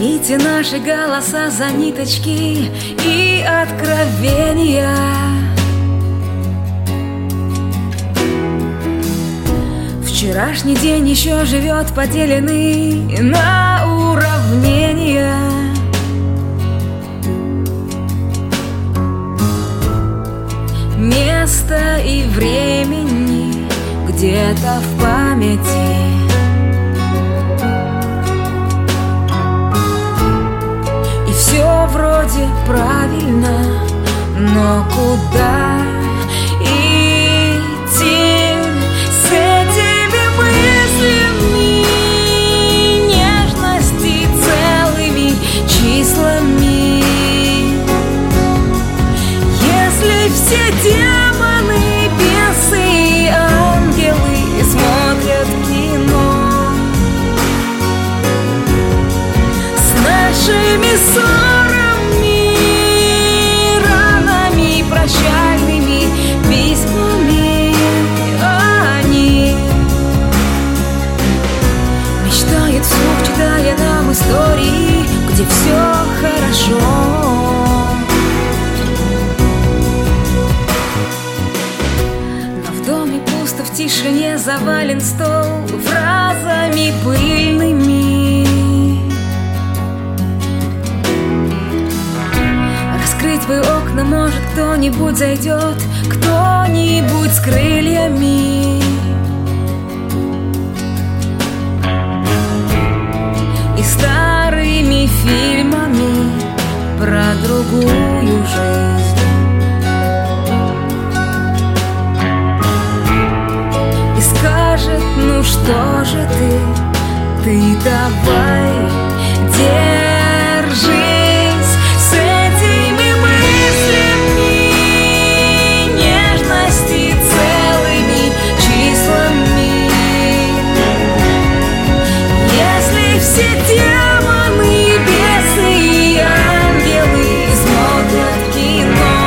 Примите наши голоса за ниточки и откровения. Вчерашний день еще живет поделенный на уравнения. Места и времени где-то в памяти. И все вроде правильно, но куда идти с этими мыслями нежности целыми числами? Если все демоны, бесы и ангелы смотрят кино с нашими ссорами, ранами, прощальными письмами, они мечтают вслух, читая нам истории, где все хорошо. В тишине завален стол фразами пыльными. Раскрыть бы окна, может, кто-нибудь зайдет, кто-нибудь с крыльями. И старыми фильмами про другую жизнь. Ну что же ты давай, держись с этими мыслями нежности целыми числами. Если все демоны, бесы и ангелы смотрят кино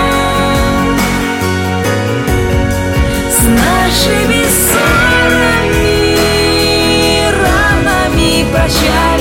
с нашими ссорами, прощай.